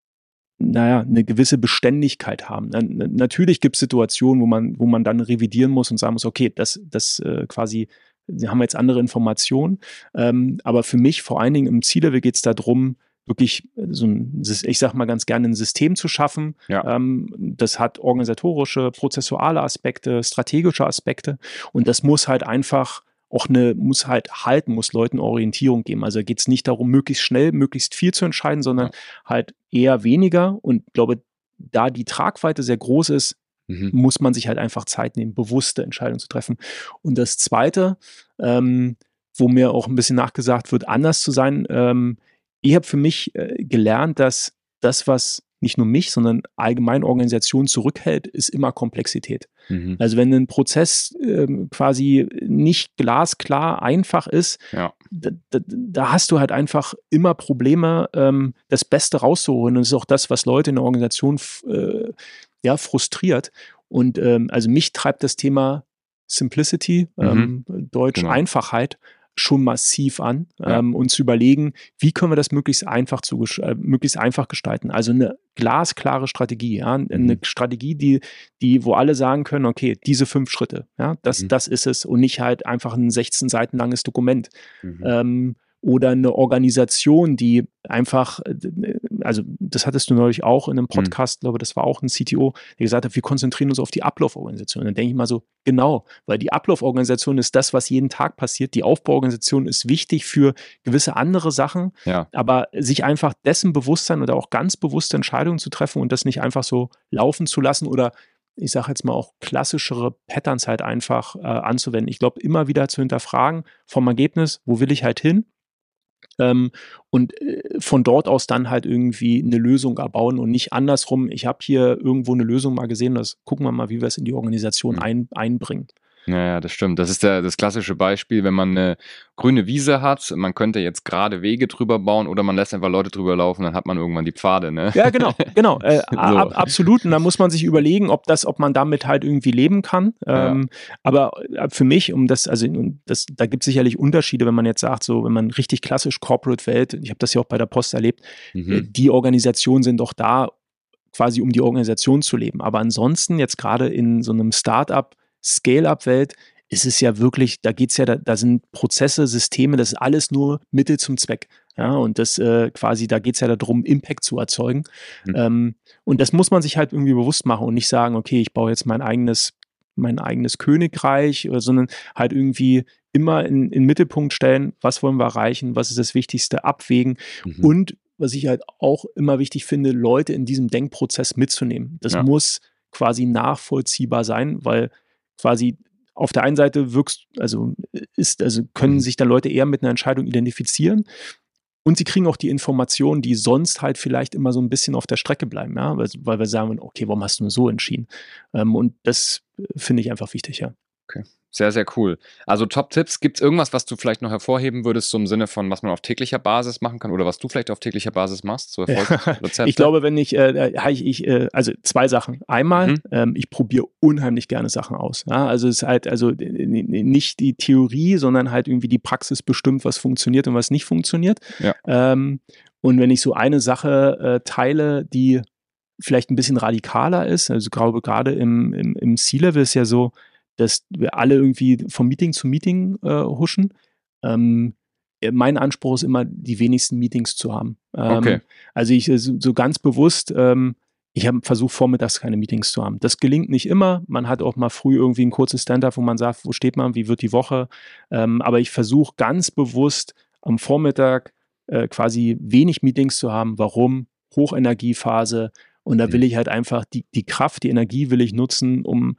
naja, eine gewisse Beständigkeit haben. Na, natürlich gibt es Situationen, wo man, wo man dann revidieren muss und sagen muss, okay, das, das äh, quasi, wir haben jetzt andere Informationen. Ähm, aber für mich, vor allen Dingen im C-Level, geht es darum, wirklich so ein, ich sag mal ganz gerne, ein System zu schaffen. Ja. Ähm, das hat organisatorische, prozessuale Aspekte, strategische Aspekte und das muss halt einfach auch eine, muss halt halten, muss Leuten Orientierung geben. Also geht es nicht darum, möglichst schnell, möglichst viel zu entscheiden, sondern Ja. halt eher weniger. Und ich glaube, da die Tragweite sehr groß ist, Mhm. muss man sich halt einfach Zeit nehmen, bewusste Entscheidungen zu treffen. Und das Zweite, ähm, wo mir auch ein bisschen nachgesagt wird, anders zu sein, ähm, ich habe für mich äh, gelernt, dass das, was nicht nur mich, sondern allgemein Organisationen zurückhält, ist immer Komplexität. Mhm. Also wenn ein Prozess ähm, quasi nicht glasklar einfach ist, Ja. da, da, da hast du halt einfach immer Probleme, ähm, das Beste rauszuholen. Und das ist auch das, was Leute in der Organisation f- äh, ja, frustriert. Und ähm, also mich treibt das Thema Simplicity, Mhm. ähm, Deutsch Genau. Einfachheit, schon massiv an, Ja. ähm, und zu überlegen, wie können wir das möglichst einfach zu ges- äh, möglichst einfach gestalten. Also eine glasklare Strategie, ja, eine Mhm. Strategie, die, die, wo alle sagen können, okay, diese fünf Schritte, ja, das, Mhm. das ist es und nicht halt einfach ein sechzehn Seiten langes Dokument. Mhm. Ähm, oder eine Organisation, die einfach, äh, also das hattest du neulich auch in einem Podcast, glaube das war auch ein C T O, der gesagt hat, wir konzentrieren uns auf die Ablauforganisation. Dann denke ich mal so, genau, weil die Ablauforganisation ist das, was jeden Tag passiert. Die Aufbauorganisation ist wichtig für gewisse andere Sachen, Ja. aber sich einfach dessen bewusst sein oder auch ganz bewusste Entscheidungen zu treffen und das nicht einfach so laufen zu lassen oder ich sage jetzt mal auch klassischere Patterns halt einfach äh, anzuwenden. Ich glaube, immer wieder zu hinterfragen vom Ergebnis, wo will ich halt hin? Ähm, und äh, von dort aus dann halt irgendwie eine Lösung erbauen und nicht andersrum. Ich habe hier irgendwo eine Lösung mal gesehen, das gucken wir mal, wie wir es in die Organisation Mhm. ein, einbringen. Ja, ja, das stimmt. Das ist der, das klassische Beispiel, wenn man eine grüne Wiese hat, man könnte jetzt gerade Wege drüber bauen oder man lässt einfach Leute drüber laufen, dann hat man irgendwann die Pfade, ne? Ja, genau, genau. Äh, So. ab, absolut. Und da muss man sich überlegen, ob das, ob man damit halt irgendwie leben kann. Ähm, aber äh, für mich, um das, also das, da gibt es sicherlich Unterschiede, wenn man jetzt sagt, so, wenn man richtig klassisch Corporate Welt, ich habe das ja auch bei der Post erlebt, äh, Mhm. die Organisationen sind doch da, quasi um die Organisation zu leben. Aber ansonsten, jetzt gerade in so einem Startup, Scale-up-Welt, ist es ja wirklich, da geht's ja, da, da sind Prozesse, Systeme, das ist alles nur Mittel zum Zweck. Ja, und das äh, quasi, da geht's ja darum, Impact zu erzeugen. Mhm. Ähm, und das muss man sich halt irgendwie bewusst machen und nicht sagen, okay, ich baue jetzt mein eigenes, mein eigenes Königreich, äh, sondern halt irgendwie immer in, in den Mittelpunkt stellen, was wollen wir erreichen, was ist das Wichtigste, abwägen. Mhm. Und was ich halt auch immer wichtig finde, Leute in diesem Denkprozess mitzunehmen. Das Ja. muss quasi nachvollziehbar sein, weil quasi auf der einen Seite wirkst, also ist, also können Mhm. sich dann Leute eher mit einer Entscheidung identifizieren und sie kriegen auch die Informationen, die sonst halt vielleicht immer so ein bisschen auf der Strecke bleiben, ja, weil, weil wir sagen, okay, warum hast du nur so entschieden? Ähm, und das äh, finde ich einfach wichtig, ja. Okay. Sehr, sehr cool. Also Top-Tipps, gibt es irgendwas, was du vielleicht noch hervorheben würdest, so im Sinne von, was man auf täglicher Basis machen kann oder was du vielleicht auf täglicher Basis machst, so Erfolgsrezepte? Ich glaube, wenn ich, äh, ich, ich äh, also zwei Sachen. Einmal, Mhm. ähm, ich probiere unheimlich gerne Sachen aus. Ja? Also es ist halt, also äh, nicht die Theorie, sondern halt irgendwie die Praxis bestimmt, was funktioniert und was nicht funktioniert. Ja. Ähm, und wenn ich so eine Sache äh, teile, die vielleicht ein bisschen radikaler ist, also ich glaube gerade im, im, im C-Level ist ja so, dass wir alle irgendwie vom Meeting zu Meeting äh, huschen. Ähm, mein Anspruch ist immer, die wenigsten Meetings zu haben. Ähm, Okay. Also ich so, so ganz bewusst, ähm, ich habe versucht, vormittags keine Meetings zu haben. Das gelingt nicht immer. Man hat auch mal früh irgendwie ein kurzes Stand-up, wo man sagt, wo steht man, wie wird die Woche. Ähm, aber ich versuche ganz bewusst am Vormittag äh, quasi wenig Meetings zu haben. Warum? Hochenergiephase. Und da will Mhm. ich halt einfach die, die Kraft, die Energie will ich nutzen, um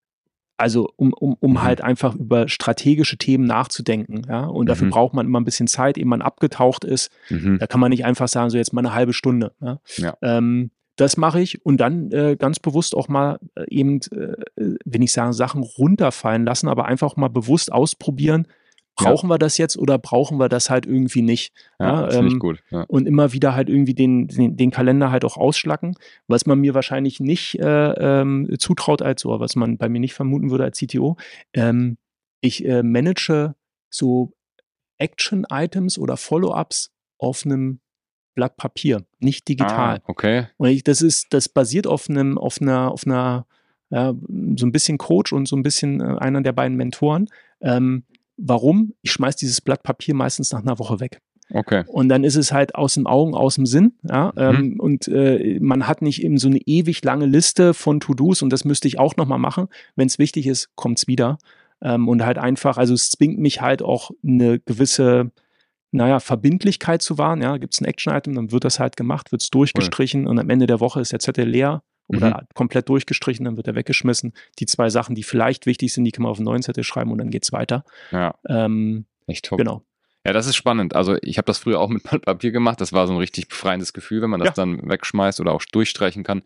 also um, um, um Mhm. halt einfach über strategische Themen nachzudenken. Ja? Und dafür Mhm. braucht man immer ein bisschen Zeit, ehe man abgetaucht ist. Mhm. Da kann man nicht einfach sagen, so jetzt mal eine halbe Stunde. Ja? Ja. Ähm, das mache ich und dann äh, ganz bewusst auch mal äh, eben, äh, wenn ich sage, Sachen runterfallen lassen, aber einfach mal bewusst ausprobieren, brauchen wir das jetzt oder brauchen wir das halt irgendwie nicht. Ja, Ja, das finde ich ähm, gut. Ja. Und immer wieder halt irgendwie den, den, den Kalender halt auch ausschlacken, was man mir wahrscheinlich nicht äh, ähm, zutraut als, oder was man bei mir nicht vermuten würde als C T O. Ähm, ich äh, manage so Action-Items oder Follow-ups auf einem Blatt Papier, nicht digital. Ah, okay. Und ich, das ist, das basiert auf einem, auf einer, auf einer, ja, so ein bisschen Coach und so ein bisschen äh, einer der beiden Mentoren. Ähm, warum? Ich schmeiß dieses Blatt Papier meistens nach einer Woche weg. Okay. Und dann ist es halt aus den Augen, aus dem Sinn. Ja? Mhm. Ähm, und äh, man hat nicht eben so eine ewig lange Liste von To-Dos und das müsste ich auch nochmal machen. Wenn es wichtig ist, kommt es wieder. Ähm, und halt einfach, also es zwingt mich halt auch eine gewisse, naja, Verbindlichkeit zu wahren. Ja, gibt es ein Action-Item, dann wird das halt gemacht, wird es durchgestrichen und am Ende der Woche ist der Zettel leer oder Mhm. komplett durchgestrichen, dann wird er weggeschmissen. Die zwei Sachen, die vielleicht wichtig sind, die kann man auf einen neuen Zettel schreiben und dann geht's weiter. Ja, Ähm, echt top. genau. Ja, das ist spannend. Also ich habe das früher auch mit Blatt Papier gemacht. Das war so ein richtig befreiendes Gefühl, wenn man das ja. dann wegschmeißt oder auch durchstreichen kann.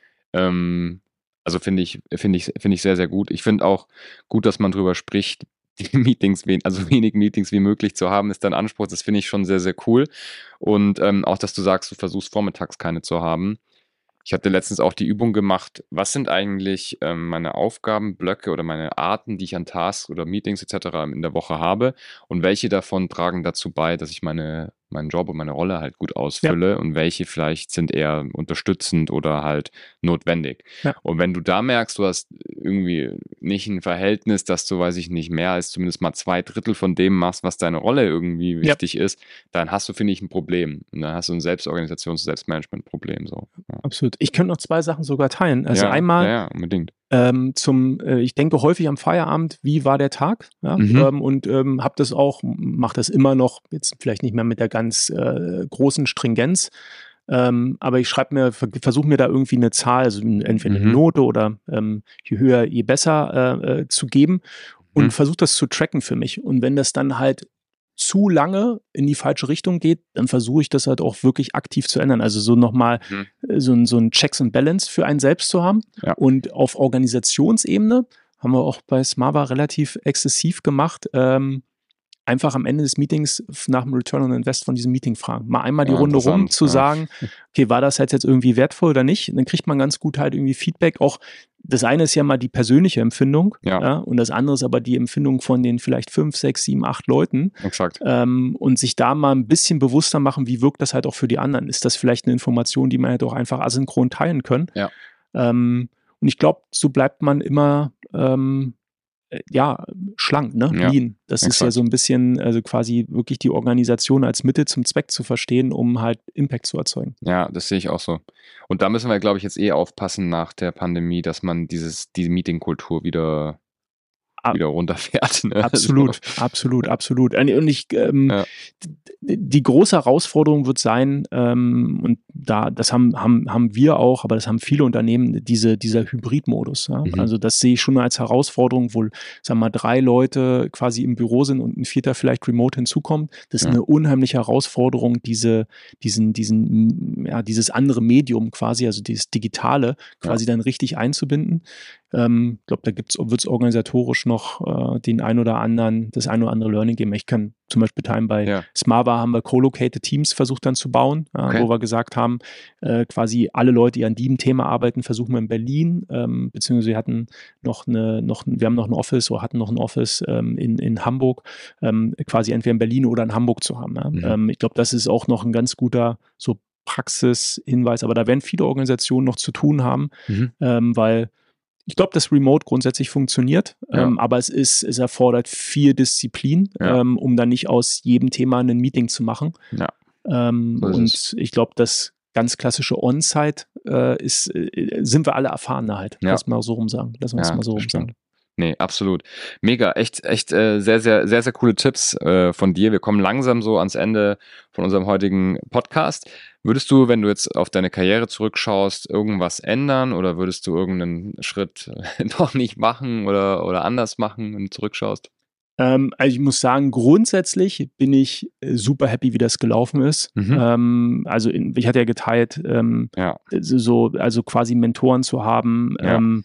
Ähm, also finde ich, finde ich, finde ich sehr, sehr gut. Ich finde auch gut, dass man drüber spricht, die Meetings, also wenig Meetings wie möglich zu haben, ist dein Anspruch. Das finde ich schon sehr, sehr cool. Und ähm, auch, dass du sagst, du versuchst vormittags keine zu haben. Ich hatte letztens auch die Übung gemacht, was sind eigentlich ähm, meine Aufgabenblöcke oder meine Arten, die ich an Tasks oder Meetings et cetera in der Woche habe und welche davon tragen dazu bei, dass ich meine, meinen Job und meine Rolle halt gut ausfülle ja. und welche vielleicht sind eher unterstützend oder halt notwendig. Ja. Und wenn du da merkst, du hast irgendwie nicht ein Verhältnis, dass du, weiß ich nicht, mehr als zumindest mal zwei Drittel von dem machst, was deine Rolle irgendwie wichtig ja. ist, dann hast du, finde ich, ein Problem. Und dann hast du ein Selbstorganisations-, Selbstmanagement-Problem. So. Ja. Absolut. Ich könnte noch zwei Sachen sogar teilen. Also ja, einmal ja, ja, unbedingt. Ähm, zum, äh, ich denke häufig am Feierabend, wie war der Tag? Ja? Mhm. Ähm, und ähm, habe das auch, mache das immer noch, jetzt vielleicht nicht mehr mit der ganz äh, großen Stringenz, ähm, aber ich schreibe mir, versuche mir da irgendwie eine Zahl, also entweder eine mhm. Note oder ähm, je höher, je besser äh, äh, zu geben und mhm. versuche das zu tracken für mich. Und wenn das dann halt zu lange in die falsche Richtung geht, dann versuche ich das halt auch wirklich aktiv zu ändern. Also so nochmal mhm. so ein, so ein Checks and Balance für einen selbst zu haben. Ja. Und auf Organisationsebene haben wir auch bei Smava relativ exzessiv gemacht, ähm, einfach am Ende des Meetings nach dem Return on Invest von diesem Meeting fragen. Mal einmal die ja, Runde rum zu ja. sagen, okay, war das jetzt irgendwie wertvoll oder nicht? Und dann kriegt man ganz gut halt irgendwie Feedback. Auch das eine ist ja mal die persönliche Empfindung ja. Ja, und das andere ist aber die Empfindung von den vielleicht fünf, sechs, sieben, acht Leuten. Exakt. Ähm, und sich da mal ein bisschen bewusster machen, wie wirkt das halt auch für die anderen? Ist das vielleicht eine Information, die man halt auch einfach asynchron teilen können? Ja. Ähm, und ich glaube, so bleibt man immer ähm, ja, schlank, ne? Ja, Lean. Das exakt. ist ja so ein bisschen, also quasi wirklich die Organisation als Mittel zum Zweck zu verstehen, um halt Impact zu erzeugen. Ja, das sehe ich auch so. Und da müssen wir, glaube ich, jetzt eh aufpassen nach der Pandemie, dass man dieses, die Meeting-Kultur wieder, wieder runterfährt. Ne? Absolut, so. absolut, absolut. Und ich, ähm, ja. die große Herausforderung wird sein, ähm, und da, das haben, haben, haben wir auch, aber das haben viele Unternehmen, diese, dieser Hybrid-Modus. Ja? Mhm. Also das sehe ich schon als Herausforderung, wo, sagen wir mal, drei Leute quasi im Büro sind und ein vierter vielleicht remote hinzukommt. Das ist ja. eine unheimliche Herausforderung, diese, diesen, diesen, ja, dieses andere Medium quasi, also dieses Digitale, quasi ja. dann richtig einzubinden. Ähm, ich glaube, da wird es organisatorisch noch äh, den ein oder anderen, das ein oder andere Learning geben. Ich kann zum Beispiel teilen, bei ja. Smava haben wir co-located Teams versucht dann zu bauen, äh, okay. wo wir gesagt haben, äh, quasi alle Leute, die an diesem Thema arbeiten, versuchen wir in Berlin, ähm, beziehungsweise wir hatten noch eine, noch, wir haben noch ein Office oder hatten noch ein Office ähm, in, in Hamburg, ähm, quasi entweder in Berlin oder in Hamburg zu haben. Ja? Mhm. Ähm, ich glaube, das ist auch noch ein ganz guter so Praxishinweis, aber da werden viele Organisationen noch zu tun haben, mhm. ähm, weil ich glaube, dass Remote grundsätzlich funktioniert, ja. ähm, aber es ist, es erfordert viel Disziplin, ja. ähm, um dann nicht aus jedem Thema ein Meeting zu machen. Ja. Ähm, so und es. Ich glaube, das ganz klassische On-Site äh, ist, äh, sind wir alle erfahrener halt. Ja. Lass mal so rum sagen. Lass uns ja, mal so rum sagen. Nee, absolut. Mega, echt, echt äh, sehr, sehr, sehr, sehr coole Tipps äh, von dir. Wir kommen langsam so ans Ende von unserem heutigen Podcast. Würdest du, wenn du jetzt auf deine Karriere zurückschaust, irgendwas ändern oder würdest du irgendeinen Schritt noch nicht machen oder, oder anders machen, wenn du zurückschaust? Ähm, also ich muss sagen, grundsätzlich bin ich super happy, wie das gelaufen ist. Mhm. Ähm, also in, ich hatte ja geteilt, ähm, ja. so, also quasi Mentoren zu haben. Ja. Ähm,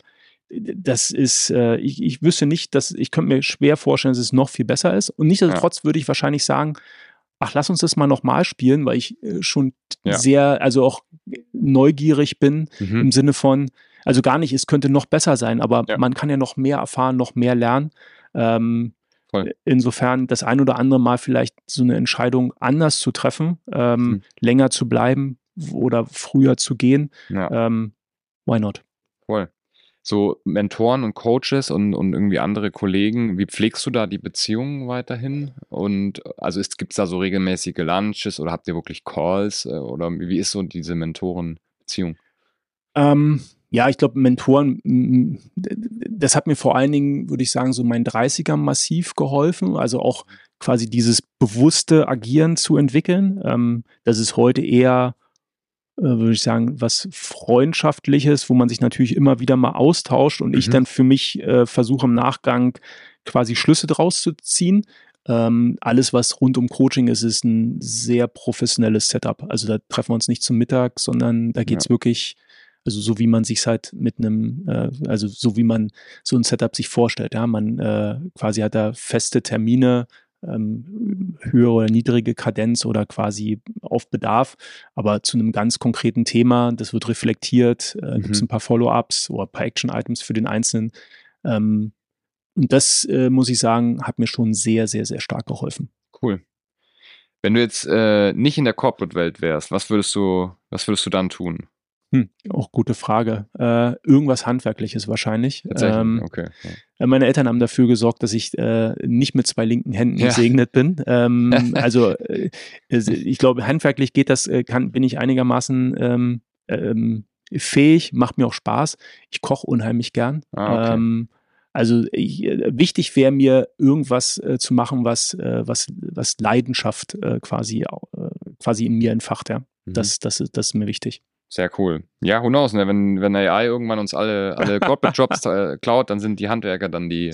das ist, äh, ich, ich wüsste nicht, dass ich könnte mir schwer vorstellen, dass es noch viel besser ist. Und nichtsdestotrotz ja. würde ich wahrscheinlich sagen, ach, lass uns das mal nochmal spielen, weil ich äh, schon ja. sehr, also auch neugierig bin mhm. im Sinne von, also gar nicht, es könnte noch besser sein, aber ja. man kann ja noch mehr erfahren, noch mehr lernen. Ähm, Voll. Insofern das ein oder andere Mal vielleicht so eine Entscheidung anders zu treffen, ähm, mhm. länger zu bleiben oder früher zu gehen. Ja. Ähm, why not? Voll. So Mentoren und Coaches und, und irgendwie andere Kollegen, wie pflegst du da die Beziehungen weiterhin? Und also gibt es da so regelmäßige Lunches oder habt ihr wirklich Calls? Oder wie ist so diese Mentoren-Beziehung? Ähm, ja, ich glaube, Mentoren, das hat mir vor allen Dingen, würde ich sagen, so meinen dreißigern massiv geholfen. Also auch quasi dieses bewusste Agieren zu entwickeln. Ähm, das ist heute eher, würde ich sagen, was Freundschaftliches, wo man sich natürlich immer wieder mal austauscht und mhm. ich dann für mich äh, versuche im Nachgang quasi Schlüsse draus zu ziehen. Ähm, alles, was rund um Coaching ist, ist ein sehr professionelles Setup. Also da treffen wir uns nicht zum Mittag, sondern da geht's ja. wirklich, also so wie man sich halt mit einem, äh, also so wie man so ein Setup sich vorstellt. Ja, man äh, quasi hat da feste Termine, ähm, höhere oder niedrige Kadenz oder quasi auf Bedarf, aber zu einem ganz konkreten Thema, das wird reflektiert, äh, mhm. gibt es ein paar Follow-ups oder ein paar Action-Items für den Einzelnen. Ähm, und das, äh, muss ich sagen, hat mir schon sehr, sehr, sehr stark geholfen. Cool. Wenn du jetzt äh, nicht in der Corporate-Welt wärst, was würdest du, was würdest du dann tun? Hm, auch gute Frage. Äh, irgendwas Handwerkliches wahrscheinlich. Ähm, okay. Ja. Meine Eltern haben dafür gesorgt, dass ich äh, nicht mit zwei linken Händen ja. gesegnet bin. Ähm, also äh, ich glaube, handwerklich geht das, äh, kann, bin ich einigermaßen ähm, ähm, fähig, macht mir auch Spaß. Ich koche unheimlich gern. Ah, okay. ähm, also ich, äh, wichtig wäre mir, irgendwas äh, zu machen, was, äh, was, was Leidenschaft äh, quasi, äh, quasi in mir entfacht. Ja. Mhm. Das, das, ist, das ist mir wichtig. Sehr cool. Ja, who knows, ne? Wenn, wenn A I irgendwann uns alle, alle Corporate-Jobs äh, klaut, dann sind die Handwerker dann die...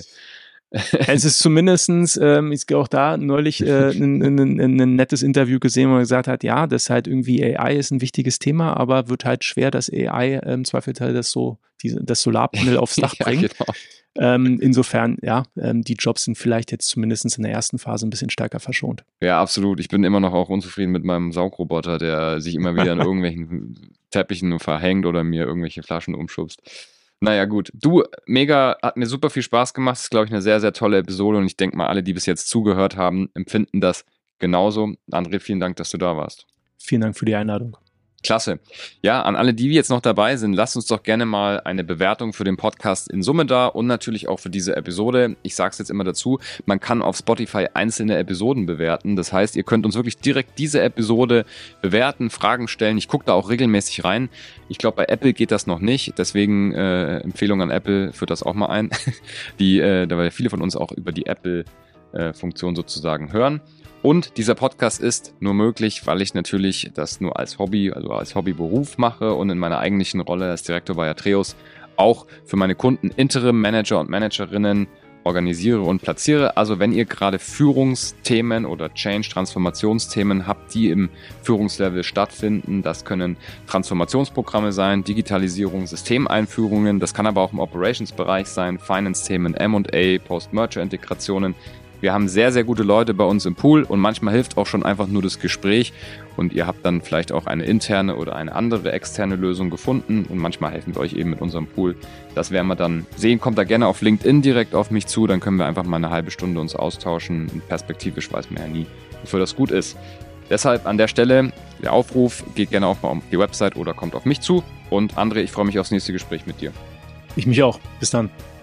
Es ist zumindestens, ähm, ich gehe auch da neulich äh, ein, ein, ein nettes Interview gesehen, wo er gesagt hat, ja, das halt irgendwie A I ist ein wichtiges Thema, aber wird halt schwer, dass A I im Zweifelsfall das so, diese, das Solarpanel aufs Dach bringt. Ja, genau. Ähm, insofern, ja, ähm, die Jobs sind vielleicht jetzt zumindest in der ersten Phase ein bisschen stärker verschont. Ja, absolut. Ich bin immer noch auch unzufrieden mit meinem Saugroboter, der sich immer wieder in irgendwelchen Teppichen verhängt oder mir irgendwelche Flaschen umschubst. Naja, gut. Du, mega, hat mir super viel Spaß gemacht. Das ist, glaube ich, eine sehr, sehr tolle Episode und ich denke mal, alle, die bis jetzt zugehört haben, empfinden das genauso. André, vielen Dank, dass du da warst. Vielen Dank für die Einladung. Klasse. Ja, an alle, die jetzt noch dabei sind, lasst uns doch gerne mal eine Bewertung für den Podcast in Summe da und natürlich auch für diese Episode. Ich sage es jetzt immer dazu, man kann auf Spotify einzelne Episoden bewerten. Das heißt, ihr könnt uns wirklich direkt diese Episode bewerten, Fragen stellen. Ich gucke da auch regelmäßig rein. Ich glaube, bei Apple geht das noch nicht. Deswegen äh, Empfehlung an Apple, führt das auch mal ein. die, äh, da weil viele von uns auch über die Apple-Funktion äh, sozusagen hören. Und dieser Podcast ist nur möglich, weil ich natürlich das nur als Hobby, also als Hobbyberuf mache und in meiner eigentlichen Rolle als Direktor bei Atreus auch für meine Kunden Interim-Manager und Managerinnen organisiere und platziere. Also wenn ihr gerade Führungsthemen oder Change-Transformationsthemen habt, die im Führungslevel stattfinden, das können Transformationsprogramme sein, Digitalisierung, Systemeinführungen, das kann aber auch im Operations-Bereich sein, Finance-Themen, M und A, Post-Merger-Integrationen. Wir haben sehr, sehr gute Leute bei uns im Pool und manchmal hilft auch schon einfach nur das Gespräch und ihr habt dann vielleicht auch eine interne oder eine andere externe Lösung gefunden und manchmal helfen wir euch eben mit unserem Pool. Das werden wir dann sehen. Kommt da gerne auf LinkedIn direkt auf mich zu, dann können wir einfach mal eine halbe Stunde uns austauschen und perspektivisch weiß man ja nie, wofür das gut ist. Deshalb an der Stelle der Aufruf, geht gerne auch mal auf die Website oder kommt auf mich zu und André, ich freue mich aufs nächste Gespräch mit dir. Ich mich auch. Bis dann.